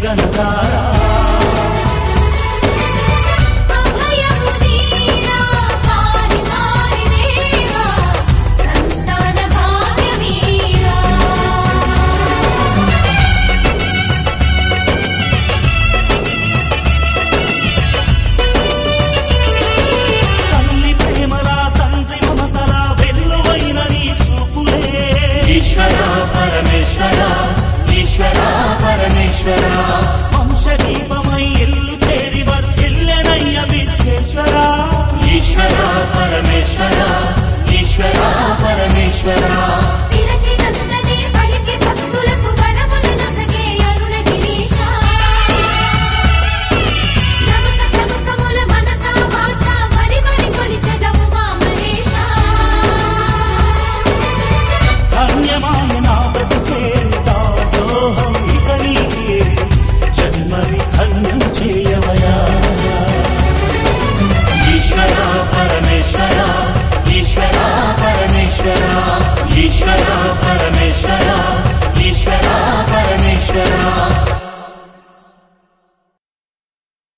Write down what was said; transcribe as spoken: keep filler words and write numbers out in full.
గణదారా వంశదీపమై ఎల్లు చేరి వర్ధిల్లెనయ్య విశ్వేశ్వర ఈశ్వర పరమేశ్వర ఈశ్వర పరమేశ్వర పిలచినంతనే పలికి భక్తులకు వరములు నొసగే అరుణగిరీశ నమక చమకముల మనసా వాచా మరి మరి కొలిచెదవు మా మహేశ ధన్యమాయ నా బ్రతుకే దాసోహం జన్మని ధన్యం చేయవయా ఈశ్వర పరమేశ్వర ఈశ్వర పరమేశ్వర ఈశ్వర పరమేశ్వర ఈశ్వర పరమేశ్వర